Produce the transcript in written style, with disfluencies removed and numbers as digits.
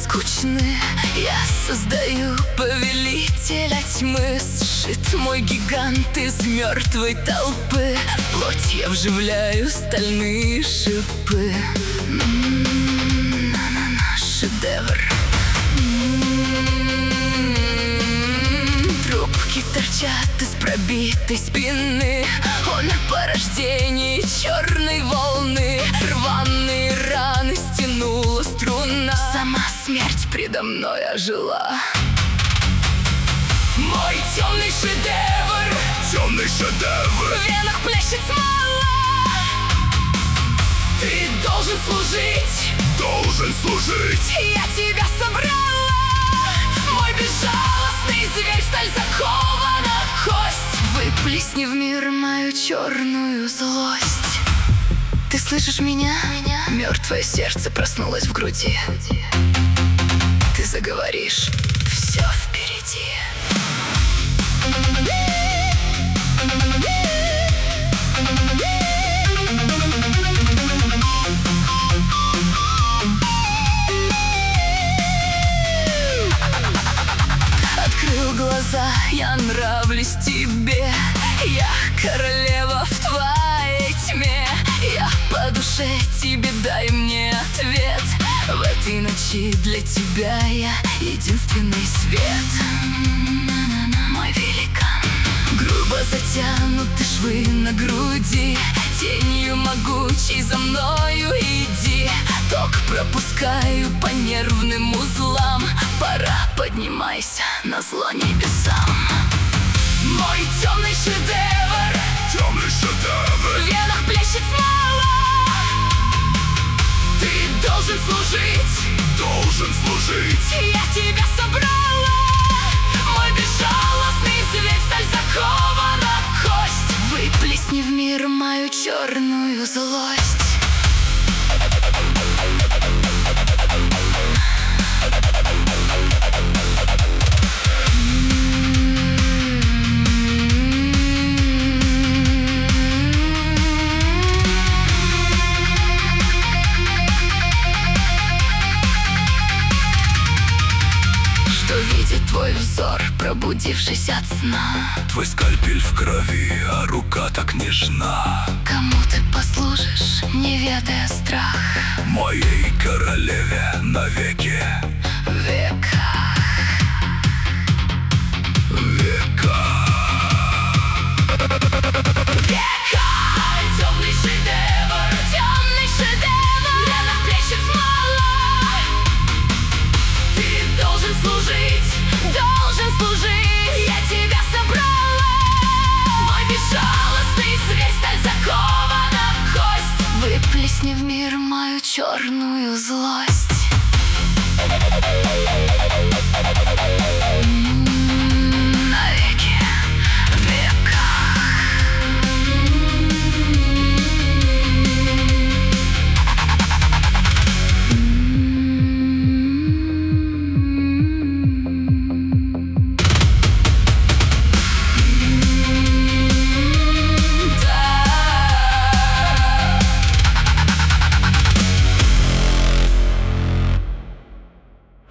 скучны. Я создаю повелителя тьмы. Сшит мой гигант из мертвой толпы. В плоть я вживляю стальные шипы. Шедевр. Трубки торчат из пробитой спины. Он порождение черной волны. Рваные раны стянула струна. Сама смерть предо мной ожила. Мой темный шедевр. Темный шедевр. В венах плещет смола. Ты должен служить. Должен служить. Я тебя собрала. Мой безжалостный зверь, в сталь закована кость. Выплесни в мир мою черную злость. Ты слышишь меня? Мертвое сердце проснулось в груди. Ты заговоришь, все впереди. Открыл глаза, я нравлюсь тебе. Я королева в твоей тьме. Я по душе тебе, дай мне ответ. В этой ночи для тебя я единственный свет. Мой великан. Грубо затянуты швы на груди. Тенью могучей за мною иди. Ток пропускаю по нервным узлам. Пора, поднимайся назло небесам. Мой темный шедевр. Темный шедевр. В венах плещет смола. Ты должен служить. Должен служить. Я тебя собрала. Мой безжалостный зверь, в сталь закована кость. Выплесни в мир мою черную злость. Видит твой взор, пробудившись от сна. Твой скальпель в крови, а рука так нежна. Кому ты послужишь, не ведая страх? Моей королеве навеки. Века. Века. Века. Темный шедевр. Темный шедевр. В венах плещет смола. Ты должен служить. Должен служить. Я тебя собрала. Мой безжалостный зверь, сталь закована кость. Выплесни в мир мою черную злость.